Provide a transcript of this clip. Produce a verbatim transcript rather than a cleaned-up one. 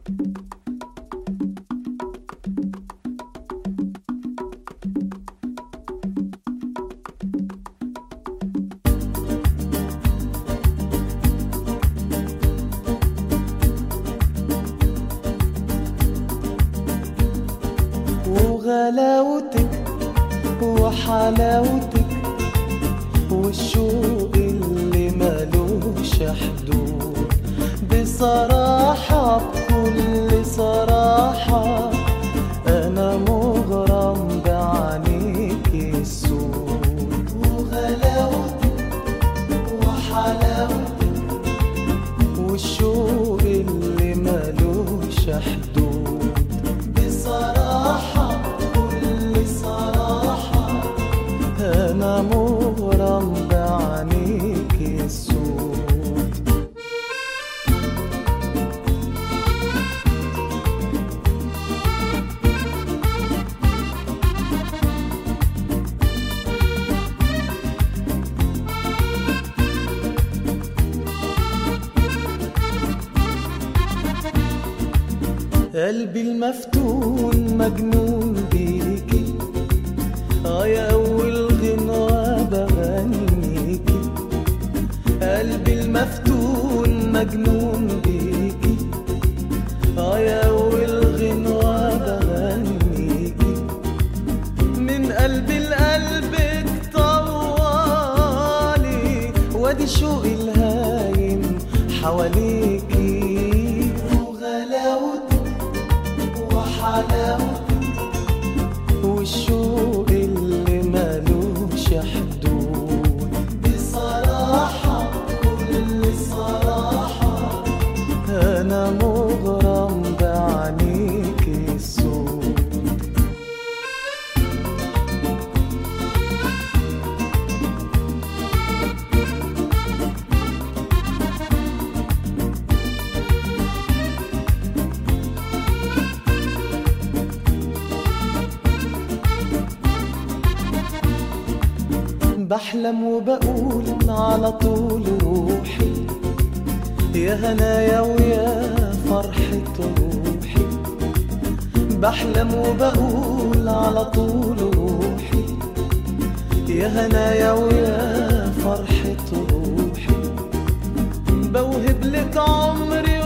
وغلاوتك وحلاوتك والشوق اللي ملوش حدود، بصراحة بكل صراحة أنا مغرم بعينيك السود. وغلاوتك وحلاوتك والشوق اللي ملوش حدود، بصراحة بكل صراحة أنا مغرم بعينيك السود. قلبي المفتون مجنون بيكي، اه يا أول غنوة بغنيكي. قلبي المفتون مجنون بيكي، اه يا أول غنوة بغنيكي. من قلبي لقلبك طوالي، وادي شوقي الهايم حواليكي. وغلاوتك وحلاوتك والشوق اللي ملوش حدود، بصراحة كل صراحة أنا مغرم بعينيك السود. بحلم وبقول على طول روحي يا هنايا ويا فرحة روحي. بحلم وبقول على طول روحي يا هنايا ويا فرحة روحي. بوهب لك عمري